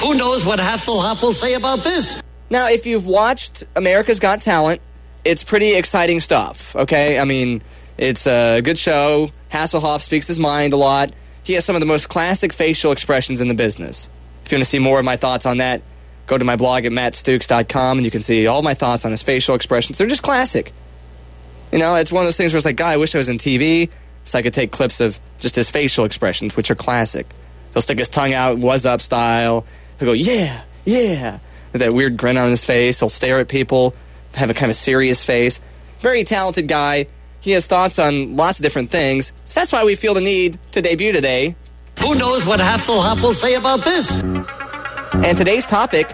Who knows what Hasselhoff will say about this? Now, if you've watched America's Got Talent, it's pretty exciting stuff, okay? I mean, it's a good show. Hasselhoff speaks his mind a lot. He has some of the most classic facial expressions in the business. If you want to see more of my thoughts on that, go to my blog at mattstukes.com, and you can see all my thoughts on his facial expressions. They're just classic. You know, it's one of those things where it's like, God, I wish I was in TV so I could take clips of just his facial expressions, which are classic. He'll stick his tongue out, was up style. He'll go, yeah, yeah, with that weird grin on his face. He'll stare at people, have a kind of serious face. Very talented guy. He has thoughts on lots of different things. So that's why we feel the need to debut today. Who knows what Hasselhoff will say about this? And today's topic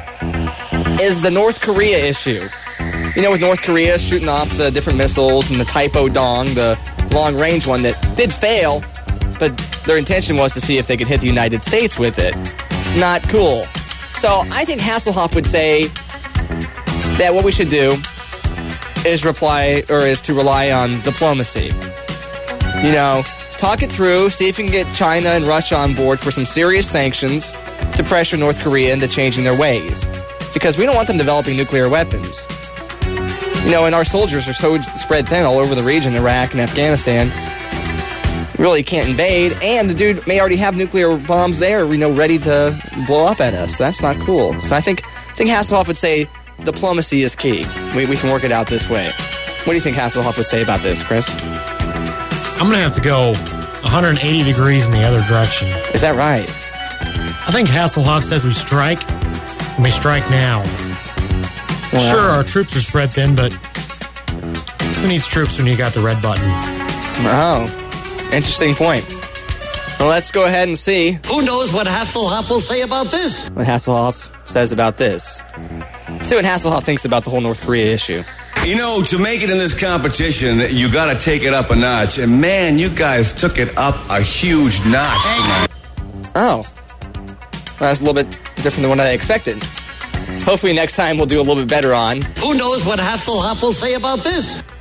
is the North Korea issue. You know, with North Korea shooting off the different missiles and the Typo Dong, the long-range one that did fail, but their intention was to see if they could hit the United States with it. Not cool. So I think Hasselhoff would say that what we should do is to rely on diplomacy. You know, talk it through, see if you can get China and Russia on board for some serious sanctions to pressure North Korea into changing their ways. Because we don't want them developing nuclear weapons. You know, and our soldiers are so spread thin all over the region, Iraq and Afghanistan. Really can't invade, and the dude may already have nuclear bombs there, you know, ready to blow up at us. That's not cool. So I think Hasselhoff would say diplomacy is key. We can work it out this way. What do you think Hasselhoff would say about this, Chris? I'm going to have to go 180 degrees in the other direction. Is that right? I think Hasselhoff says we strike, and we strike now. Well, sure, our troops are spread thin, but who needs troops when you got the red button? Oh, interesting point. Well, let's go ahead and see. Who knows what Hasselhoff will say about this? What Hasselhoff says about this. Let's see what Hasselhoff thinks about the whole North Korea issue. You know, to make it in this competition, you got to take it up a notch. And, man, you guys took it up a huge notch tonight. Oh. Well, that's a little bit different than what I expected. Hopefully next time we'll do a little bit better on. Who knows what Hasselhoff will say about this?